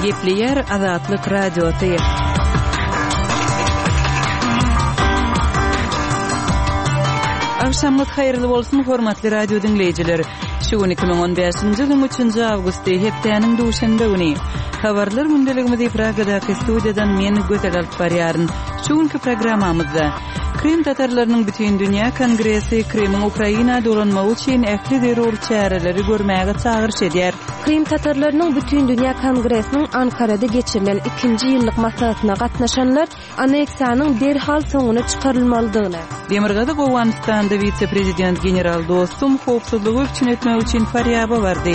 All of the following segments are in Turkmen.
Gepleyer Azatlyk Radioty. Akşamlyk hayrly bolsun hormatly radio dinleyijiler. Şu 2015-nji ýylyň 3-nji awgusty hepdeniň duşanbe güni. Habarlar gündeligimizi Pragadaky studiýadan men Göte alyp barýaryn. Şu günkü programmamyzda Krim tatarlarynyň bütün dünýä kongresi Krimiň Ukraina dolanmagy üçin ähli zerur çäreleri görmäge çağırş edýär. Krim tatarlarynyň bütün dünýä kongresiniň Ankarada geçirilen 2-nji ýyllyk maslahatyna gatnaşanlar aneksiýanyň derhal soňuny çykarylmalydygyny. Demirgada Gowanistan'da vice-prezident general dostum howpsuzlygy üçin etmek üçin faryaba berdi.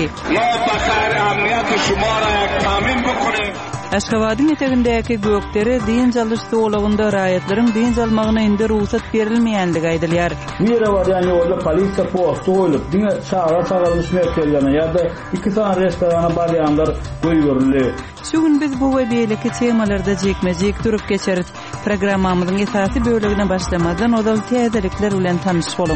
Aşgabatyň etegindäki gökleri diň jalyşy olagynda raýatlaryň diň jalmagyna indi ruhsat berilmeýändigi aýdylýar. Mira var ýani orada polisiýa postu goýulyp, diňe çağırylmış merkezlerine ýa-da 2 tane restorana barýanlar goýulypdy. Şu gün biz bu we beýleki temalarda jekmejek durup geçerit. Programmamyzyň esasy bölegine başlamadan odal täzelikler bilen tanyş boluň.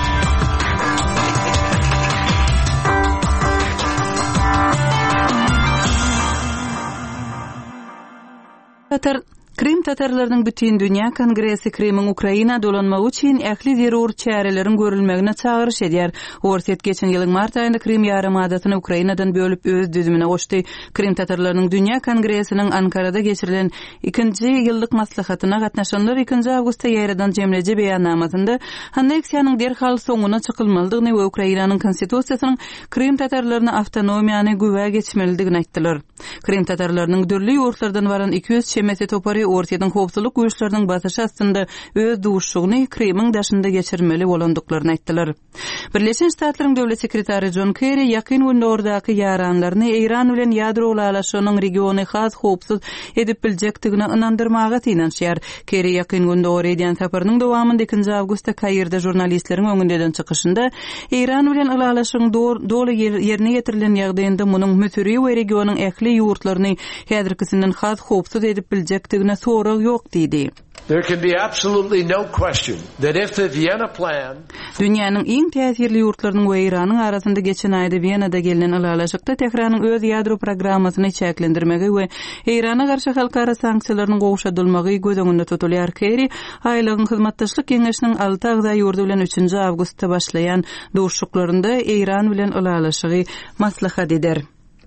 Krim tatarlarynyň bütün dünýä kongresi Krimiň Ukraina dolanmagy üçin ähli zerur çäreleriň görülmegine çağırş edýär. Orset geçen ýylyň mart aýynda Krim ýarymadatyny Ukrainadan bölüp öz düzümine goşdy. Krim tatarlarynyň dünýä kongresiniň Ankarada geçirilen 2-nji ýyllyk maslahatyna gatnaşanlar 2-nji awgustda ýaradan jemleje beýannamasynda anneksiýanyň derhal soňuna çykylmalydygyny we Ukrainanyň konstitusiýasynyň Krim tatarlaryna awtonomiýany güwe geçmelidigini aýtdylar. Krim tatarlarynyň dürli ýurtlardan baran 200 çemesi topary ortadan howpsuzlyk güýçleriniň basyşy astynda öz duşugyny Krimiň daşynda geçirmeli bolandyklaryny aýtdylar. Birleşen Ştatlaryň döwlet sekretary John Kerry ýakyn günde ordaky ýaranlaryny Iran bilen ýadro ulalaşynyň regiony has howpsuz edip biljekdigine inandyrmaga tinanşýar. Kerry ýakyn günde oradaň saparynyň dowamynda 2-nji awgustda Kairde jurnalistleriň öňünden çykyşynda Iran bilen ulalaşyň doly ýerine getirilen ýagdaýynda munyň mütüri we regionyň ähli ýurtlaryny häzirkisinden has howpsuz edip biljekdigine sorag ýok diýdi. There can be absolutely no question that if the Vienna plan Dünýäniň iň täsirli ýurtlarynyň we Iranyň arasynda geçen aýda Vienada gelinen ulalaşykda Tehranyň öz ýadro programmasyny çäklendirmegi we Irana garşy halkara sanksiýalaryň gowşadylmagy göz tutulýar. Kerry aýlygyň hyzmatdaşlyk keňeşiniň 6 agza ýurdu bilen 3-nji awgustda başlaýan duşuklarynda Iran bilen ulalaşygy maslahat eder.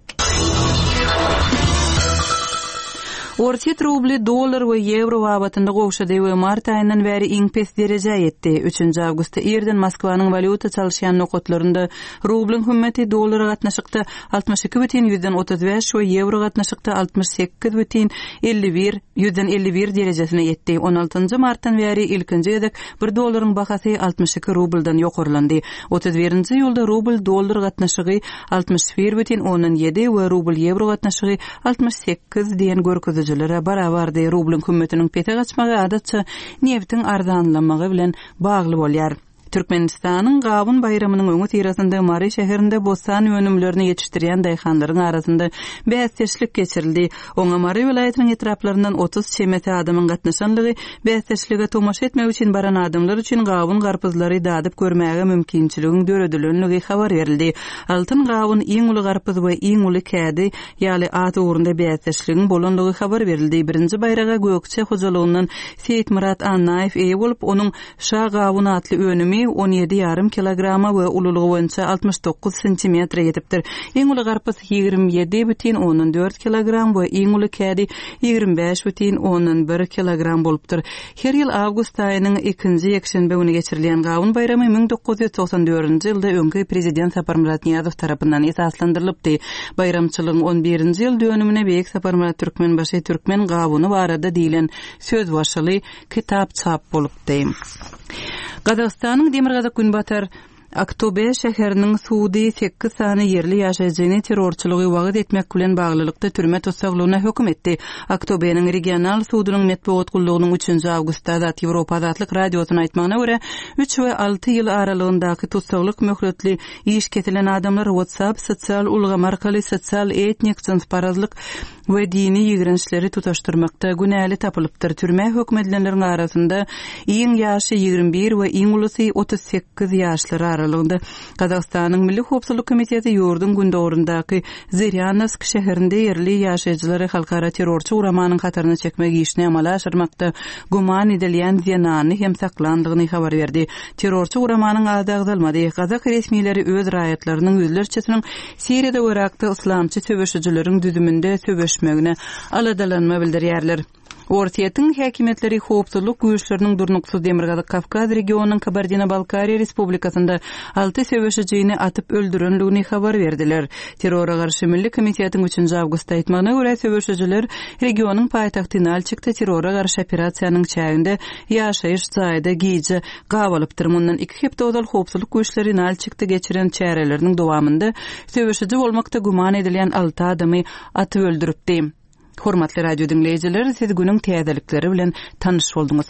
Orta rubli, dolar we euro wabatynda gowşady we mart aýyndan bäri iň pes derejä ýetdi. 3-nji awgustda Erden Moskwanyň valyuta çalyşan nokotlarynda rublň hümmeti dolara gatnaşykda 62,35 we euro gatnaşykda 68,51 derejesine ýetdi. 16-njy martdan bäri ilkinji edek 1 dolaryň bahasy 62 rubldan ýokurlandy. 31-nji ýylda rubl dolar gatnaşygy 61,17 we rubl euro gatnaşygy 68 diýen görkezler barabardy. Rublň hümmetiniň pete gaçmagy adatça neftiň arzanlamagy bilen bagly bolýar. Türkmenistanyň Gabun bayramynyň öňü tirasynda Mary şäherinde bostan önümlerini ýetişdirýän daýhanlaryň arasynda bäsleşlik geçirildi. Oňa Mary vilayatynyň etraplaryndan 30 çemeti adamyň gatnaşanlygy bäsleşlige tomaşa etmek üçin baran adamlar üçin Gabun garpyzlary dadyp görmäge mümkinçiligiň döredilenligi habar berildi. Altyn Gabun iň uly garpyz we iň uly kädi ýaly at ugrunda bäsleşligiň bolanlygy habar berildi. Birinji bayraga Gökçe hojalygyndan Seyit Murat Annaýew eýe bolup onuň Şa Gabun atly önümi 17,5 kilograma we ululugy boýunça 69 sentimetre ýetipdir. Iň uly garpyz 27,4 kilogram we iň uly kädi 25,1 kilogram bolupdyr. Her ýyl awgust aýynyň 2-nji ýekşembe güni geçirilen Gabun bayramy 1994-nji ýylda öňki prezident Saparmurat Niýazow tarapyndan esaslandyrylypdy. Bayramçylygyň 11-nji ýyl dönümine Beýik Saparmurat Türkmenbaşy Türkmen Gabuny barada diýilen söz başly kitap çap bolupdy. Gazagstanyň Demirgazak Günbatar Aktobe şäheriniň suudi 8 sany yerli ýaşaýjyny terrorçylygy wagt etmek bilen baglylykda türme tutsaglygyna hökm etdi. Aktobeniň regional suudynyň metbuat gullugynyň 3-nji awgustda Zat Ýewropa Zatlyk radiosyna aýtmagyna görä 3 we 6 ýyl aralygyndaky tutsaglyk möhretli iş ketilen adamlar WhatsApp sosial ulgamy arkaly sosial etnik çynsparazlyk we dini ýigrençleri tutaşdyrmakda günäli tapylypdyr. Türme hökm edilenleriň arasynda iň ýaşy 21 we iň ulusy 38 ýaşlary aralygynda Kazakstanyň Milli Howpsuzlyk Komiteti ýurdun gündogurundaky Zeryanovsk şäherinde yerli ýaşaýjylary halkara terrorçy uramanyň hatyryny çekmek işini amala aşyrmakda guman edilýän Zyanany hem saklandygyny habar berdi. Terrorçy uramanyň ady agdalmady. Kazak resmiýetleri öz raýatlarynyň özlerçesiniň Siriýede Irakda islamçy töweşijileriň düzüminde töweşmegine aladalanma bildirýärler. Ortiýetiň häkimetleri howpsuzlyk güýçleriniň durnuksuz Demirgazy Kavkaz regionunyň Kabardino-Balkariýa Respublikasynda 6 söwüşijini atyp öldürenligini habar berdiler. Terrora garşy Milli Komitetiň 3 awgustda aýtmagyna görä söwüşijiler regionuň paýtagtyna alçykda terrora garşy operasiýanyň çäginde ýaşaýyş jaýyda giýje gawalypdyr. Mundan 2 hepde ozal howpsuzlyk güýçlerini alçykda geçiren çäreleriniň dowamında söwüşiji bolmakda guman edilýän 6 adamy atyp öldüripdi. Hormatly radio dinleýijiler, siz günüň täzelikleri bilen tanyş bolduňuz.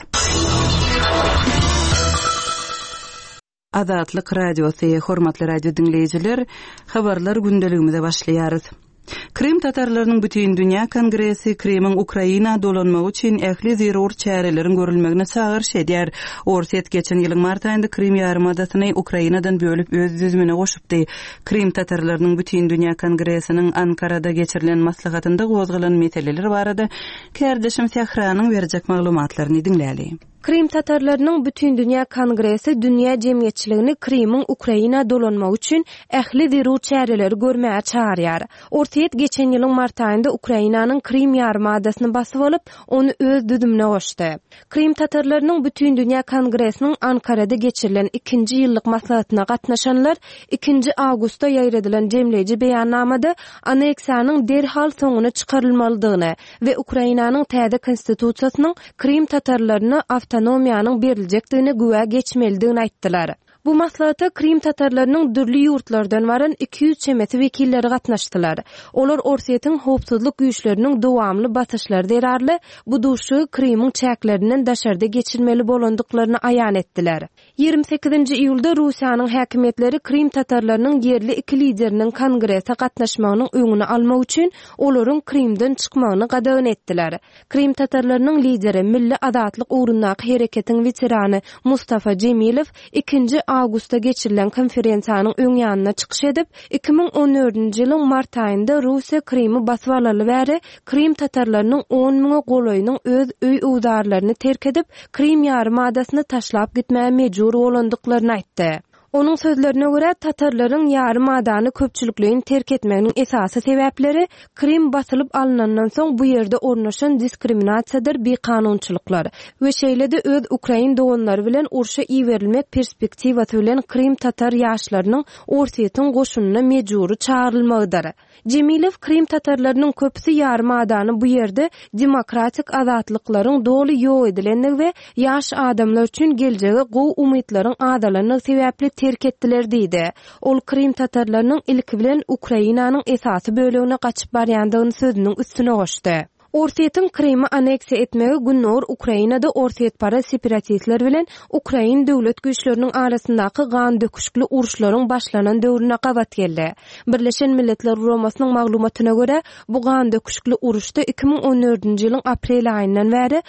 Azatlyk radiosy, hormatly radio dinleýijiler, habarlar gündeligimizde başlaýarys. Krim tatarlarynyň bütün dünýä kongresi Krimiň Ukraina dolanmagy üçin ähli zerur çärelerin görülmegine çağırş edýär. Orset geçen ýylyň mart aýynda Krim ýarymadasyny Ukrainadan bölüp öz düzümine goşupdy. Krim tatarlarynyň bütün dünýä kongresiniň Ankarada geçirilen maslahatynda gozgalan meseleler barada kärdeşim Sähranyň berjek maglumatlaryny dinläli. Krim tatarlarynyň bütün dünýä kongresi dünýä jemgyýetçiligini Krimiň Ukraina dolanmagy üçin ähli zerur çäreleri görmäge çağırýar. Ortiýet geçen ýylyň mart aýynda Ukrainanyň Krim ýarymadasyny basyp alyp, onu öz düdümine goşdy. Krim tatarlarynyň bütün dünýä kongresiniň Ankarada geçirilen 2-nji ýyllyk maslahatyna gatnaşanlar 2 awgustda ýaýradylan jemleýici beýannamada aneksiýanyň derhal soňuna çykarylmalydygyny we Ukrainanyň täze konstitusiýasynyň Krim tatarlaryna autonomiýanyň berilejekdigini güwä geçmelidigini aýtdylar. Bu maslahata Krim tatarlarynyň dürli ýurtlardan baran 200 çemeti wekilleri gatnaşdylar. Olar Orsiýetiň howpsuzlyk güýçleriniň dowamly basyşlary derarly bu duşy Krimiň çäklerinden daşarda geçirmeli bolandyklaryny aýan etdiler. 28-nji iýulda Russiýanyň häkimetleri Krim tatarlarynyň yerli 2 lideriniň kongrese gatnaşmagynyň öňüni almak üçin olaryň Krimden çykmagyny gadagan etdiler. Krim tatarlarynyň lideri Milli Azatlyk ugrundaky hereketiň veterany Mustafa Cemilow 2 awgustda geçirilen konferensiýanyň öň ýanyna çykyş edip 2014-nji ýylyň mart aýynda Russiýa Krimi basyp alaly bäri Krim tatarlarynyň 10 000 golaýynyň öz öý uwdarlaryny terk edip Krim ýarymadasyny taşlap gitmäge mejbur bolandyklaryny aýtdy. Onun sözlerine göre tatarlaryň ýarymadasyny köpçülikligiň terk etmeginiň esasy sebäpleri Krim basylyp alynandan soň bu ýerde ornaşan diskriminasiýadyr, bekanunçylyklar we şeýle-de öz Ukrain doganlary bilen urşa iýerilmek perspektiwasy bilen Krim tatar ýaşlarynyň Orsiýetiň goşunyna mejburi çağrylmagydyr. Cemilow Krim tatarlarynyň köpüsi ýarymadasyny bu ýerde demokratik azatlyklaryň doly ýok edilendigi we ýaş adamlar üçin geljege gowy umytlaryň adalanyny sebäpli terk etdiler diýdi. Ol Krim tatarlarynyň ilki bilen Ukrainanyň esasy bölegine gaçyp barýandygyny sözüniň üstüne goşdy. Orsiýetiň Krimi aneksiýa etmegi günnor Ukrainada Orsiýet para separatistler bilen Ukrain döwlet güýçleriniň arasyndaky gan döküşli uruşlaryň başlanan döwrüne gabat geldi. Birleşen Milletler Guramasynyň maglumatyna görä, bu gan döküşli uruşda 2014-nji ýylyň aprel aýyndan bäri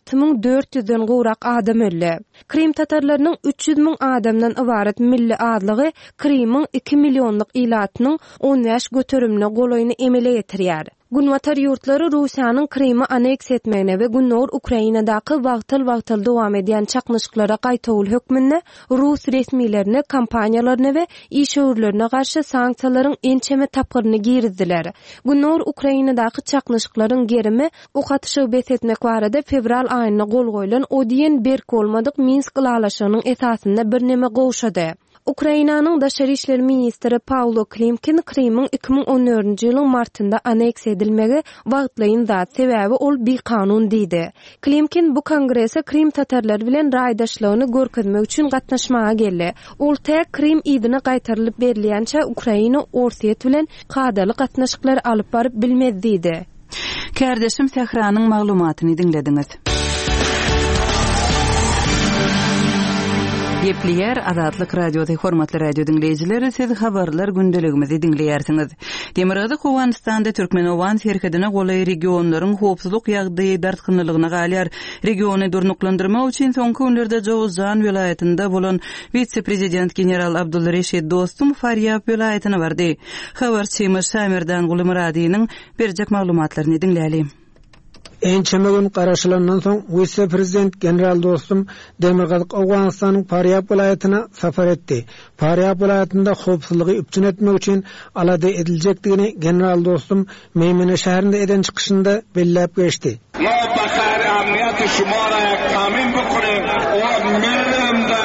6400-den gowrak adam öldi. Krim tatarlarynyň 300 000 adamdan ibaret milli adlygy Krimiň 2 millionlyk ilatynyň 10 ýaş göterimine golaýyny emele getirýär. Günwatar ýurtlary Russiýanyň Krimi aneksiýa etmegine we günnor Ukrainadaky wagtyl dowam edýän çaknyşyklara gaýtawyl hökmünde Rus resmiýetlerine, kompaniýalaryna we işgörlerine garşy sanksiýalaryň ençeme tapgyryny girizdiler. Günnor Ukrainadaky çaknyşyklaryň gerimi okatyşy besetmek barada fevral aýyna gol goýulan Odin berk bolmadyk Minsk ýalaşygynyň esasynda bir neme gowşady. Ukrainanyň daşary işler ministri Paulo Klimkin Krimiň 2014-nji ýylyň martynda aneksiýa edilmegi wagtlaýyn zat sebäbi ol bekanun diýdi. Klimkin bu kongrese Krim tatarlary bilen raýdaşlygyny görkezmek üçin gatnaşmaga geldi. Ol tek Krim ýygyna gaýtarylyp berilýänçe Ukraina Orsiýet bilen gadaly gatnaşyklar alyp baryp bilmez diýdi. Kärdeşim Sähranyň maglumatyny dinlediňiz. Gepleyer Azatlyk radioda hormatly radio dinleyijileri, siz habarlar gündeligimizi dinleýärsiňiz. Demirgazy Howandystanda Türkmenowan şerkedine golay regionlaryň howpsuzlyk ýagdaýy dartgynlygyna galýar. Regiony durnuklandyrmak üçin soňky günlerde Jowzjan vilayetinde bolan vice-prezident general Abdulreşid Dostum Faryab vilayetina bardy. Habarçymy Samirdan Gulmuradynyň berjek maglumatlaryny dinleýäli. Ençemegün garaşylandan soň vice-prezident general Dostum Demirgazyk Awganystanyň Faryab vilayetina safar etdi. Faryab vilayetinde howpsuzlygy üpçün etmek üçin alada ediljekdigini general Dostum Meýmene şäherinde eden çykyşynda belläp geçdi. Ma bakar amniyat şumara tamin bukun o millimde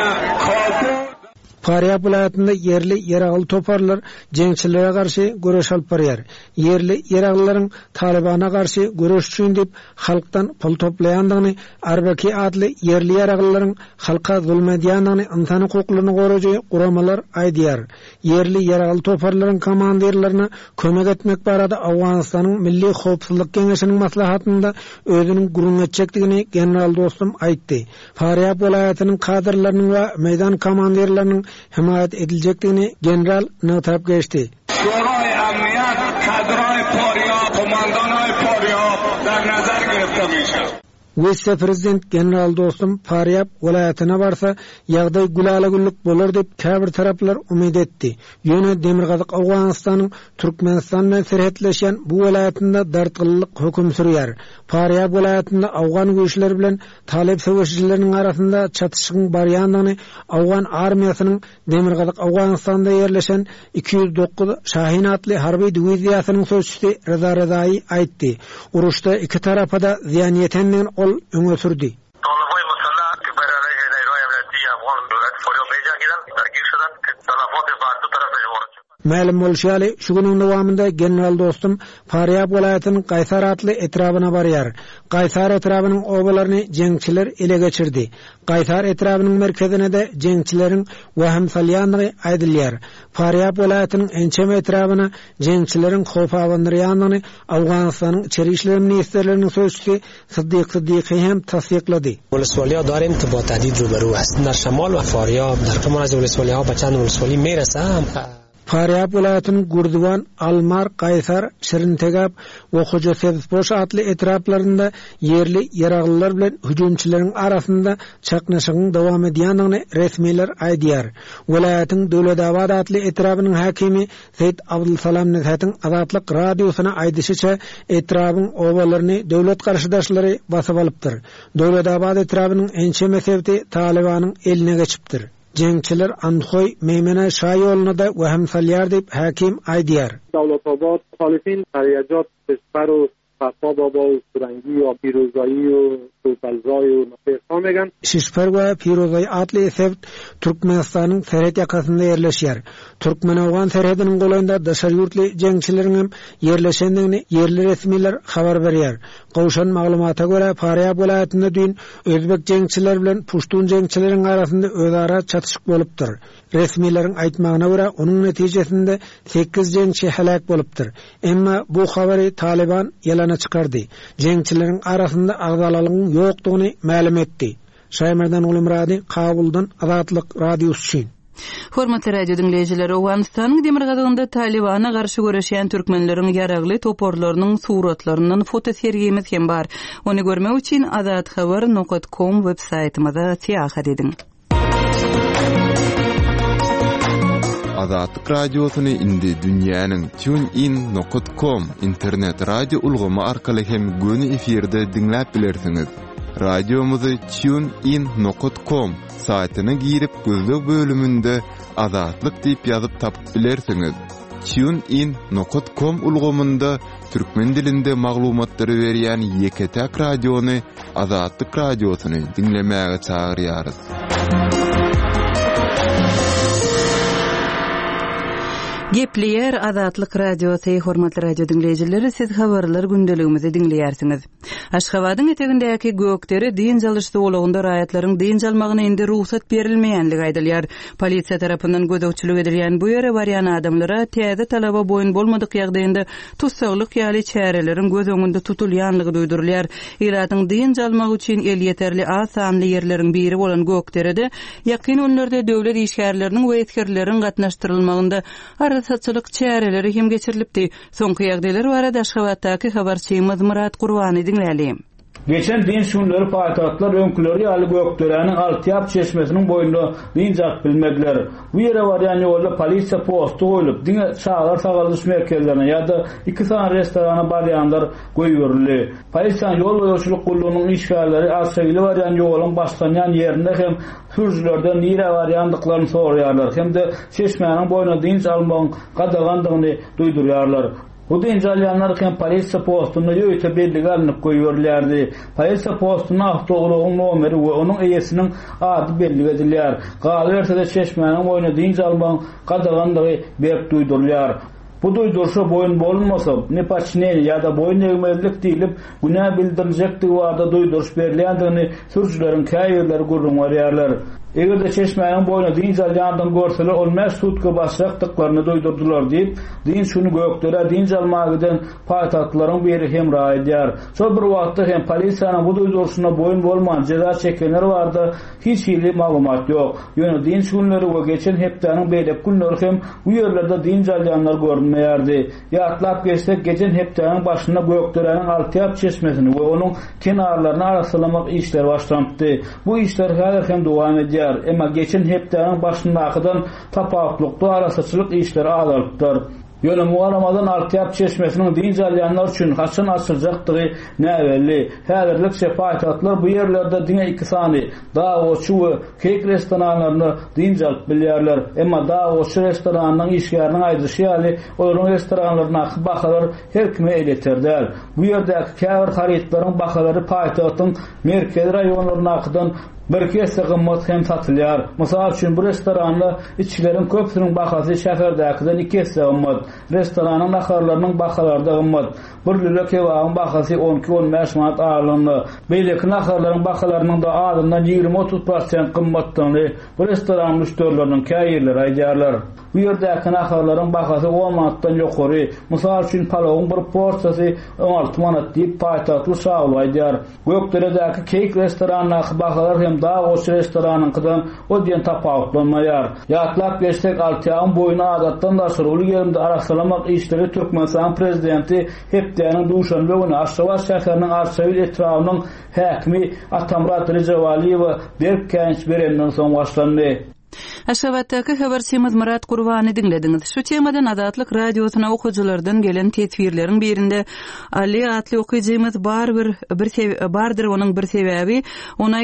Faryab vilayetinde yerli yeragly toparlar jeňçilere garşy göreş alyp barýar. Yerli yeraglylaryň Talibana garşy göreş üçin dep halkdan pul toplaýandygyny, Arbaki adly yerli yeraglylaryň halka zulmedýandygyny, insan hukuklaryny goraýjy guramalar aýdýar. Yerli yeragly toparlaryň komandirlerine kömek etmek barada Awganystanyň Milli Howpsuzlyk Keňeşiniň maslahatynda özüniň gurun etjekdigini general Dostum aýtdy. Faryab vilayetiniň kadrlarynyň we meýdan komandirleriniň himayet edilecektiğini general nötrap geçti. Şurayı emniyet kadroy Faryab, komandanay Faryab der nazar girifte mişe. Vice-prezident general Dostum Faryab vilayetine barsa ýagdaý gülälegillik bolar dep käbir taraplar umyd etdi. Ýöne Demirgazyk Awganystanyň Türkmenistan bilen serhetleşen bu vilayetinde dartgynlyk höküm sürýär. Faryab vilayetinde Awgan güýçleri bilen Talib söwüşçileriniň arasynda çatışyň barýandygyny Awgan armiýasynyň Demirgazyk Awganystanda ýerleşen 209 Şahin atly harby diwiziýasynyň söwüşçisi Reza Rezaý aýtdy. Uruşda iki tarapa da ziýan ýetendigini ol öňe sürdi. Tolibay mesela Küberele Jenayro Emniyeti Afgan Devlet Faryab Beyja giren Tarkiş'den talafat farklı tarafı var. Ma'lum bolşaly şu günüň dowamında general Dostum Faryab vilayetynyň Gaýsar atly etrabyna barýar. Gaýsar etrabynyň obalaryny jeňçiler ele geçirdi. Gaýsar etrabynyň merkezine de jeňçileriň waham salýandygy aýdylýar. Faryab vilayetynyň ençeme etrabyna jeňçileriň howp awandyrýandygyny Awganystanyň içeri işler ministrleriniň sözçüsü Siddiqi hem tasdiqlady. ولسوالی‌ها داریم که با تهدید روبرو است. در شمال و فاریاب در کمان از ولسوالی‌ها به چند ولسوالی میرسه. Faryab vilayetynyň Gurdiwan, Almar, Gaýsar, Şirintegap we Hojasebipoş atly etraplarynda yerli yeraglylar bilen hüjümçileriň arasynda çaknaşygyň dowam edýändigini resmiler aýdýar. Vilayetyň Döwledabad atly etrapynyň hakimi Seýid Abdulsalam Nezatyň Azatlyk radiosyna aýdyşyça etrabyň obalaryny döwlet garşydaşlary basyp alypdyr. Döwledabad etrapynyň ençeme sebti Talibanyň eline geçipdir. Jeňçiler Anhoy Meýmene şaý ýoluna da waham salýar dep hakim aýdýar. Dawlatobad muhalifin haýajat Besparu Safa Baba و Surangi و Pirozai و Sultanzai و Nafirsan megan. Şişper we Pirozai atly sebt Türkmenistanyň serhet ýakasynda ýerleşýär. Türkmenowgan serhediniň golanynda daşar ýurtly jeňçileriň hem ýerleşendigini yerli resmiler habar berýär. Gowşan maglumata görä Faryab vilayetinde dün özbek jeňçiler bilen Puştun jeňçileriň arasynda özara çatışyk bolupdyr. Resmilerin aýtmagyna görä onuň netijesinde 8 jeňçi halak bolupdyr. Emma bu habary Taliban ýalana çykardy. Jeňçileriň arasynda agzalalygyň ýokdugyny ma'lum etdi. Şaýmerdan Gulmurady, Kabuldan Azatlyk radiosu üçin. Hormatly radio dinleyijileri, Awganystanyň Demirgazynda Talibana garşy göreşýän türkmenleriň ýaragly toporlarynyň suratlarynyň fotoseriyemiz hem bar. Ony görmek üçin azathabar.com web saýtymyza tiýahat ediň. Azatlyk radiosyny indi dünýäniň tunein.com internet radio ulgamy arkaly hem göni efirde dinläp bilersiňiz. Radiomuzy tunein.com saýtyna girip gözlük bölümünde Azatlyk diýip ýazyp tapyp bilersiňiz. tunein.com ulgamynda türkmen dilinde maglumatlary berýän ýeketäk radiony Azatlyk radiosyny dinlemäge çagyrýarys. Gepleyer Azatlyk Radiosu hormatly radio dinleyijileri, siz habarlar gündeligimizi dinleýärsiňiz. Aşgabatyň etegindäki gökdere diň jalyşdy bolagynda raýatlaryň diň jalmagyna indi ruhsat berilmeýänligi aýdylýar. Polisiýa tarapyndan gödekçilik edilýän bu ýere barýan adamlara täze talaba boýun bolmadyk ýagdaýynda tutsaglyk ýaly çäreleriň göz öňünde tutulýanlygy duýdurulýar. Iratyň diň jalmagy üçin el ýeterli az sanly ýerleriň biri bolan gökderede ýakyn önlerde döwlet işgärleriniň we etkerleriň gatnaşdyrylmagynda satçylyk çäreleri hem geçirilipdi. Soňky ýagdaýlar barada Aşgabatdaky habarçymyz Murat Gurbany dinläli. Geçen din şunları paytahtlar öňküleri ýaly gökderäniň Altyap çeşmesiniň boýunda diňjak bilmediler. Bu ýere barýan ýolda polisiýa postu goýulyp, diňe çağlar tagaldyş merkezlerine ýa-da 2 san restorana barýanlar goýurildi. Polisiýa ýol goýuçylyk gullugynyň işgärleri asygly barýan ýoluň başlanýan ýerinde hem sürücülerden nire barýandyklaryny soraýarlar, hem de çeşmenin boýuna diň almagyň gadagandygyny duýdurýarlar. Bu dinjalyanlar hem polisiýa postuna ýöýte belli alınıp goýurlardy. Polisiýa postuna awtoglugyň nomeri we onuň eýesiniň ady belli edilýär. Galy berse çeşmenin boýuna diň almagyň gadagandygy berip duýdurýar. Bu duýdurşa boýun bolmasa, ne paçnel ýa-da boýun egmezlik diýilip, günä bildirijekdi wada duýduruş berilýändigini sürücüleriň käýerleri gurrunýarlar. Egerde çeşmenin boýuna diň jalyandan görseler, olmaz sutka başlykdyklaryny duýdurdular diýip, diň şunu gökdere diň jalmagydan paýtahtlaryň biri hem raýdýar. Şol bir wagtda hem polisiýanyň bu duýdurşuna boýun bolman jeza çekenler barda hiç ýyly maglumat ýok. Ýöne diň şunlary we geçen hepdeniň beýlep günleri hem bu ýerlerde diň jalyanlar görünmeýärdi. Ýatlap geçsek geçen hepdeniň başyna gökderäniň Altyap çeşmesini we onuň kenarlaryny araslamak işleri başlandy. Bu işler häzir hem dowam edýär. Emma geçen hepdeniň başyndakydan tapawutlukda arasaçylyk işleri azalypdyr. Ýöne muharamadan Altyap çeşmesiniň diň jalyanlar üçin haçan açyljakdygy näbelli. Häzirlik şepaatlar bu ýerlerde diňe 2 sany dawaçy we kek restoranlaryny diň jalyp bilýärler. Emma dawaçy restoranyň işgäriniň aýdyşy ýaly olaryň restoranlaryna bahalar her kime eleterdiler. Bu ýerdäki käbir haritlaryň bahalary paýtagtyň merkez raýonlarynakydan bir kese gymmat hem satylýar. Mysal üçin bu restoranda içkilerin köpsüniň bahasy şäherdäkinden 2 kese gymmat. Restoranyň naharlarynyň bahalarında gymmat. Bir lüle kebabyň bahasy 12-15 manat aralygynda. Beýleki naharlaryň bahalarynyň da adyndan 20-30% gymmatdyny bu restoran müşterileriniň käýerleri aýdýarlar. Bu ýerdäki naharlaryň bahasy 10 manatdan ýokary. Mysal üçin palawyň bir porsiýasy 16 manat diýip paýtahtly şagly aýdýar. Gökderedäki kek restoranyň bahalar hem dawaçy restoranyňkydan o diýen tapawutlanmaýar. Ýatlap geçsek Altyapyň boýuna adatdan da soruly ýerinde araşdyrmak işleri Türkmenistan prezidenti hepdeniň Duşanbe günü Aşgabat şäheriniň Arşavil etrawynyň häkimi Atamrat Rejawaliýew berkenç berenden soň başlandy. Aşgabatdaky habarçymyz Murat Gurbany dinlediňiz. Şu temadan Azatlyk radiosyna okuwçylardan gelen tetwirleriň birinde Ali atly okuwçymyz bardyr onuň bir sebäbi ony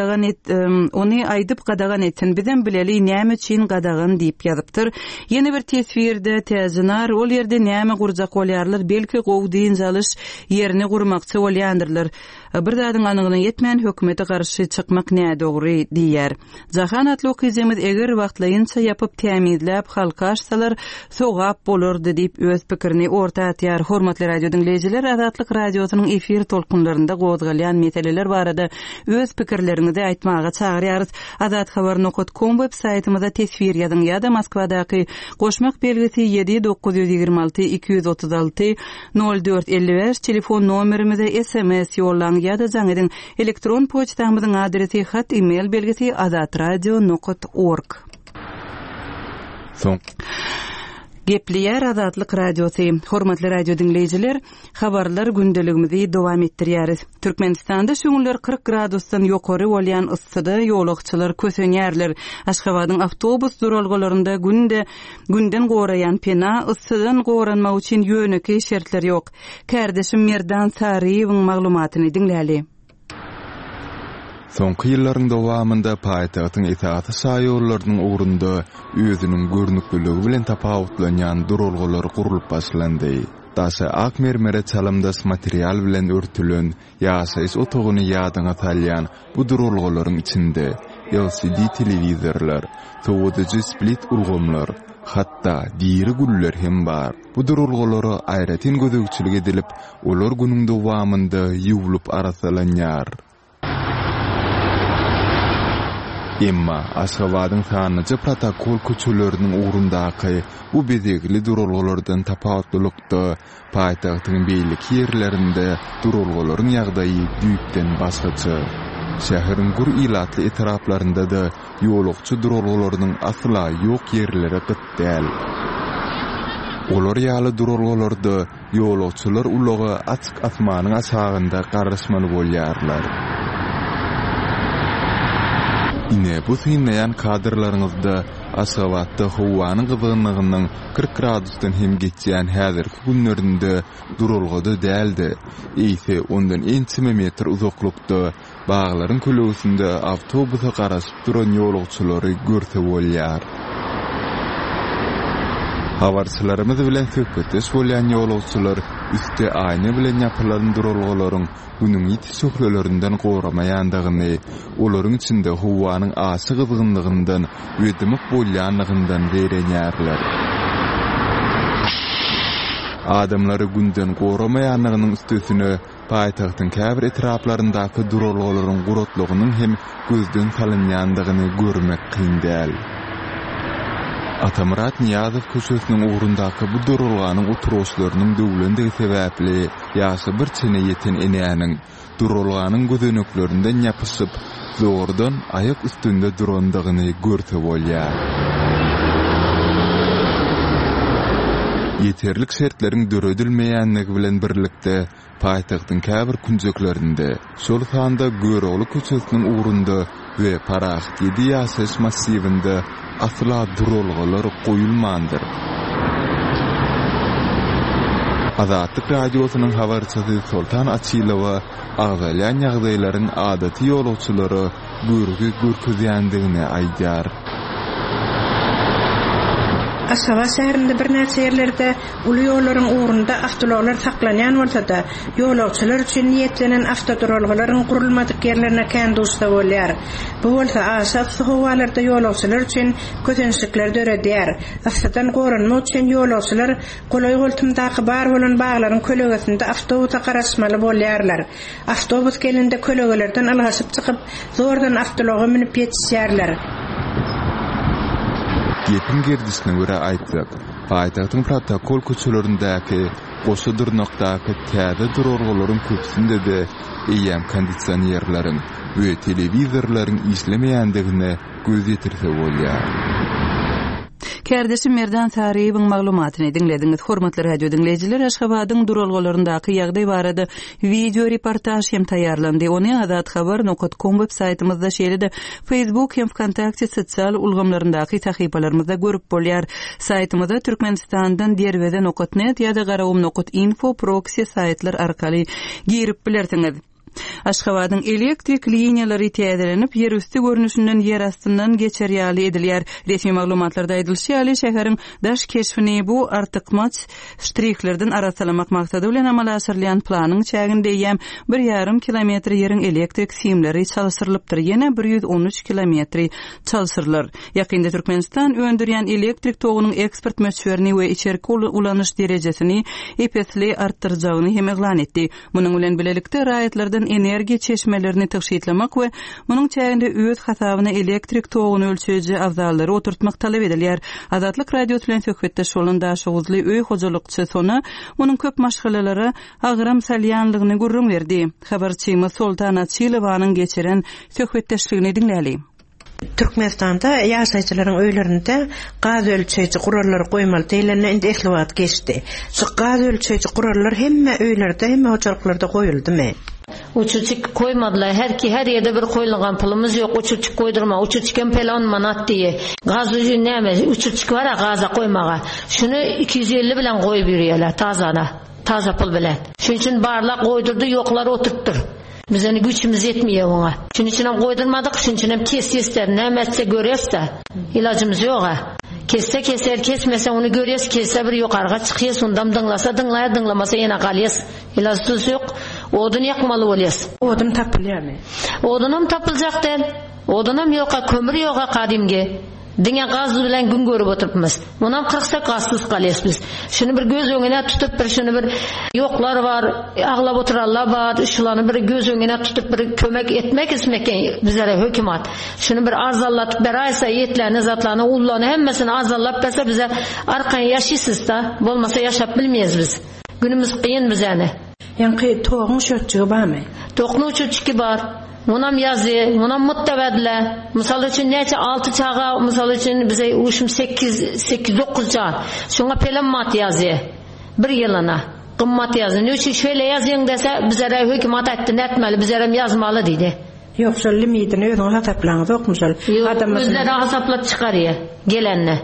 aýdyp gadagan etsin bizem bileli näme üçin gadagan diýip ýazypdyr. Ýene bir tetwirde täzinar ol ýerde näme gurjak bolýarlar, belki gowy diň jalyş ýerini gurmakçy bolýandyrlar. Bir zadyň anygyna ýetmän hökümete garşy çykmak näme dogry diýär. Jahan atly okuwçymyz eger wagtlaýynça ýapyp tämizläp halka açsalar sogap bolardy diýip öz pikirini orta atýar. Hormatly radio dinleyijiler, Azatlyk radiosynyň efir tolkunlarynda gozgalýan meseleler barada öz pikirleriňizi aýtmaga çagyrýarys. azathabar.com web saýtymyza tesvir ýazyň ýa-da Moskwadaky goşmak belgisi 7-926 236 0455 telefon nomerimize SMS ýollaň ýa-da jaňyň elektron poçtamyzyň adresi hat email belgisi azatradio.org. Gepleyer Azatlyk radiosu. Hormatly radio dinleyijiler, habarlar gündeligimizi dowam etdirýäris. Türkmenistanda şu günler 40 gradusdan ýokary bolýan yssyda ýolagçylar kösenýärler. Aşgabatyň awtobus duralgarlarynda günden gorayan pena yssydan goranmak üçin ýöneki şertler ýok. Kärdeşim Merdan Sariýewiň maglumatyny dinläli. Soňky ýyllaryň dowamında paýtagtyň etaty saýorlarynyň ugrunda özüniň görnüklüligi bilen tapawutlanýan durulgylar gurulyp başlandy. Daşa ak mermere çalamdas material bilen örtülen ýaşaýyş otogyny ýadyňa salýan bu durulgylaryň içinde LCD televizorlar, soğuducu split ulgamlar, hatta diri güller hem bar. Bu durulgolary aýratyn gözegçilik edilip, olar günüň dowamynda ýuwulup arasalanýar. Emma Aşgabatyň sanyjy protokol köçeleriniň ugrundaky bu bezegli durulgolardan tapawatlykda paýtagtyň beýlik ýerlerinde durulgolaryň ýagdaýy düýpden başgaça. Şäheriň gur ilatly etraplarynda da ýolukçy durulgolarynyň asla ýok ýerleri gytdäl. Olar ýaly durulgolarda ýolukçylar ulagy açyk asmanyň aşagynda garaşmaly bolýarlar. Ine bu sinleyen kadrlarınızda Aşgabatda howanyň gyzgynlygynyň 40 gradusdan hem geçýän häzirki günlerinde durulgada däldi. Eýse ondan ençime metr uzaklykda baglaryň kölegisinde awtobusa garaşyp duran ýolukçylary görse bolýar. Habarçylarymyz bilen söhbetdeş bolýan ýolukçylar üste aýna bilen ýapylan durulgalaryň günüň ýetişiklerinden goramaýandygyny, olaryň içinde howanyň aşy gyzgynlygyndan we demik bolýanlygyndan berenýärler. Adamlary günden goramaýanlygynyň üstesine paýtagtyň käbir etraplaryndaky durulgalaryň gurotlygynyň hem gözden salynýandygyny görmek kyn däl. Atamurat Niyazow köşesiniň ugrundaky bu durulganyň oturuşlarynyň döwlendigi sebäpli ýaşy bir çene ýeten enäniň durulganyň gözeneklerinden ýapyşyp, zordan aýak üstünde durandygyny görse bolýar. Yeterlik şertleriň döredilmeýänligi bilen birlikde paýtagtyň käbir kunjeklerinde, şol sanda Görogly köçesiniň ugrunda we Paraxt 7 ýaşaş massivinde asla durulgalar goýulmandyr. Azatlyk radiosynyň habarçysy Sultan Açylowa agzalyan ýagdaýlaryň adaty ýolukçylary görkezýändigini aýdýar. Aşgabat şäherinde bir näçe ýerlerde uly ýollaryň ugrunda awtologlar saklanýan bolsa-da, ýolukçylar üçin niýetlenen awtoduralgalaryň gurulmadyk ýerlerine kän duşda bolýar. Bu bolsa aşat howalarda ýolukçylar üçin kötençlikler döredýär. Asadan gorunmak üçin ýolukçylar golay goltumdaky bar bolan baglaryň kölegesinde awtobusa garaşmaly bolýarlar. Awtobus gelende kölegelerden alhasyp çykyp, zordan awtologa minip ýetişýärler. Gepin gerdisine göre aýtsak, paýtagtyň protokol köçelerindäki goşa durnakdaky täze durulgalaryň köpsinde de eýem kondisionerleriň we telewizorlaryň işlemeýändigine göz ýetirse bolýar. Kärdeşim Merdan Sariýewiň maglumatyny dinlediňiz. Hormatly radio dinleýijiler, Aşgabatyň durulgalaryndaky ýagdaý barada video reportaj hem taýýarlandy. Ony adatxabar.com web saýtymyzda şeýle-de Facebook hem Wkontakte sosial ulgamlaryndaky sahypalaryňyzda görüp bolýar. Saýtymyzda Türkmenistandan derweden.net ýa-da garawum.info proxy saýtlar arkaly girip bilersiňiz. Aşgabatyň elektrik liniýalary täzelenip, yer üstü görnüşinden yer astyndan geçerýäli edilýär. Resmi maglumatlarda aýdylýar, şäheriň daş keşfini bu artykmaç ştriklerden arasalamak maksady bilen amala aşyrylýan planyň çäginde ýem 1,5 kilometr ýeriň elektrik simleri çalyşyrylypdyr. Ýene 113 kilometri çalyşyrylar. Ýakynda Türkmenistan öndürýän elektrik togunyň eksport möçberini we içerki ulanyş derejesini epesli artdyrajagyny hem eglan etdi. Munyň bilen bilelikde raýatlardan energiýa çeşmelerini täşkiltlemek we munyň çäginde öz hasabyna elektrik toguny ölçeji awzallary oturtmak talap edilýär. Azatlyk radio bilen söhbetde şolunda şowuzly öý hojulukçy sona munyň köp maşgalalary agram salýanlygyny gurrun berdi. Habarçymyz Sultan Açylowanyň geçiren söhbetdeşligini dinläli. Türkmenistanda ýaşaýjylaryň öýlerinde gaz ölçeji gurallar goýmaly diýilen indi eslewat geçdi. Şu gaz ölçeji gurallar hemme öýlerde, hemme hojalyklarda goýuldymy? Uçuçuk koymadılar. Her yerde bir koyulgan pulumuz yok. Uçuçuk koydurma. Uçuçukken pelon manat diye. Gaz ucu neyme? Uçuçuk var ya gaza koymağa. Şunu 250 bilen koy biriyorlar tazana. Taza pul bilen. Şunun için barlak koydurdu, yokları oturttur. Bizden güçümüz yetmiyor ona. Şunun için koydurmadık. Şunun için kes ne metse görüyoruz da. İlacımız yok ha. Kesse keser, kesmese onu görüyoruz. Kesse bir yukarıga çıkıyoruz. Ondan dınlamasa yine kalıyoruz. İlacımız yok. Odun yakmalı oluyoruz. Odun tapılıyor mu? Odunum tapılacak değil. Odanam yoqa, kömür yoqa qadimge. Diňe gaz bilen gün görüp oturupmyz. Munam 40 gazsız galyapyz. Şunu bir göz öňüne tutup bir şunu bir ýoklar bar, aglap oturallar bar, şulany bir göz öňüne tutup bir kömek etmek ismeken bizlere hökümat. Şunu bir arzalatyp beraysa ýetlerini, zatlaryny, ullany hemmesini arzalap berse bize arkan ýaşysyz da, bolmasa ýaşap bilmeýiz biz. Günümüz kıyın bizäne. Ýa-ni toğun şötçügi barmy? Toğun şötçügi bar. Munam yazı, munam muttebedle. Misal için neçe 6 çağa, misal için bize uşum 8-9 çağa. Şuna pelenmat yazı. Bir yılına. Qımmat yazı. Ne için şöyle yazıyın dese, bizlere hükümet ettin etmeli, bizlere yazmalı dedi. Yoksa limidini özün hasaplanız okmuşal. Özleri hasaplat çıkarıyor. Gelenle.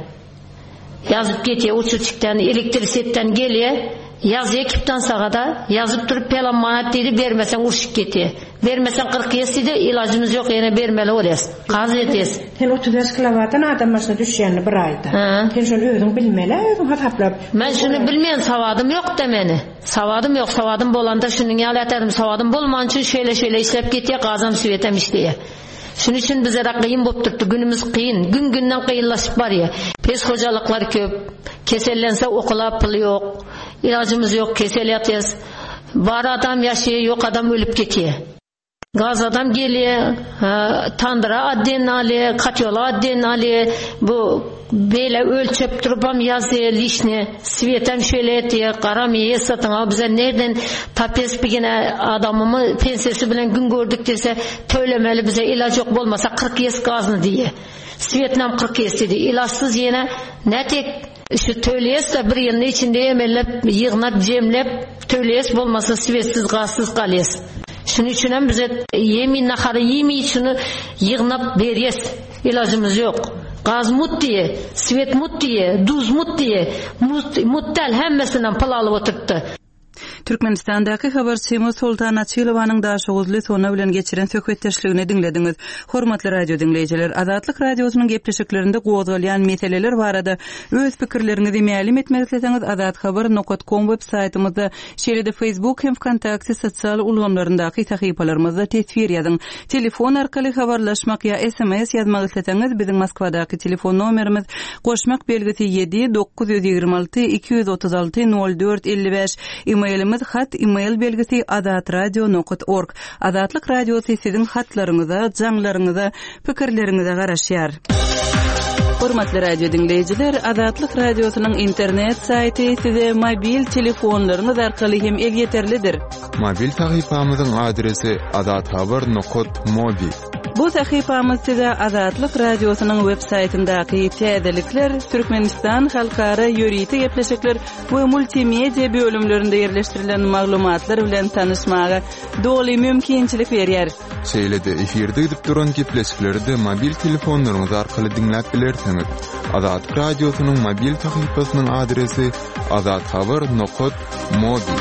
Yazıp geçiyor, uçurçuktan, elektrisiyetten geliyor. Yazı ekipten sağada yazıp durup pelan manat dedi, vermesen urşuk getiyor. Vermesen 40 yesi de ilacımız yok, yine vermeli orası. Kaz edeyiz. Sen 30 kilovattan adam başına düşeceğini bir ayda. Sen şunu özün bilmeli, özün hataplap. Ben şunu bilmeyen savadım yok demeni. Savadım yok, savadım bolanda şunun yalatarım, savadım bolman için şöyle işlep getiyor, gazam süvetem işleye. Şunun için bize kıyın bop tuttu, günümüz kıyın, günden kıyınlaşıp var ya. Pes hocalıklar köp, kesellense okula pılı yok, ilacımız yok, kesel yatıyız. Var adam yaşıyor, yok adam ölüp geçiyor. Gaz adam geliyor, tandıra adden alıyor, katyola adden alıyor, bu böyle ölçüp durupam yazıyor, lişne, sivetem şöyle etiyor, karamıyor, satın, bize nereden tapes bir gene adamımı pensiyesi bilen gün gördük dese, töylemeli bize ilaç yok olmasa 40 yes gazını diye. Sivetnam 40 yes dedi, ilaçsız yine ne tek şu tölyes de bir yılın içinde emellep, yığınat, cemlep, tölyes olmasa sivetsiz, gazsız kalyes. Şunun için bize yemin naharı yemeyi şunu yığınap beriyes. İlacımız yok. Gaz mut diye, sivet mut diye, duz mut diye, muttal hemmesinden pıl alıp oturttu. Türkmenistandaky habarçy Sultan Açylowanyň daşyguzly sona bilen geçiren söhbetdeşligini dinlediňiz. Hormatly radio dinleýijiler, Azatlyk radiosynyň gepleşiklerinde gowdalýan meseleler barada öz pikirleriňizi ma'lum etmek isteseňiz azathabar.com web saytymyzda, şeýle-de Facebook hem Kontakty sosial ulgamlaryndaky sahypalarymyzda tesvir ýazyň. Telefon arkaly habarlaşmak ýa SMS ýazmak isteseňiz biziň Moskwadaky telefon nomerimiz goşmak belgisi 7 926 236 04 55. E-mailimiz email belgisi azatradio.org. Azatlyk radiosu siziň hatlaryňyza, jaňlaryňyza, pikirleriňize garaşýar. Hormatly radio dinleýijiler, Azatlyk radiosynyň internet saýty size mobil telefonlaryňyz arkaly hem elýeterlidir. Mobil sahypamyzyň adresi azathabar.mobi. Bu sahypamyz size Azatlyk radiosynyň web saytyndaky täzelikler, Türkmenistan halkara ýöriti gepleşikler we multimedia bölümlerinde ýerleşdirilen maglumatlar bilen tanışmaga doly mümkinçilik berýär. Şeýle-de efirde edip duran gepleşikleri de mobil telefonlaryňyz arkaly dinläp bilersiňiz. Azatlyk radiosynyň mobil sahypasynyň adresi azathabar.mobi.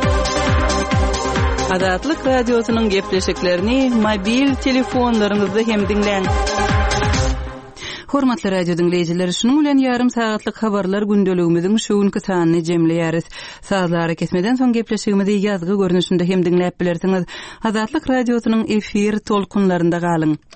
Azatlyk radiosynyň gepleşiklerini mobil telefonlaryňyzda hem dinleň. Hormatly radio dinleýijiler, şunuň bilen ýarym saatlyk habarlar gündeligimiziň şu günkü sanyny jemleýäris. Saatlara kesmeden soň gepleşigimizi ýazgy görnüşinde hem dinläp bilersiňiz. Azatlyk radiosynyň efir tolkunlarynda galyň.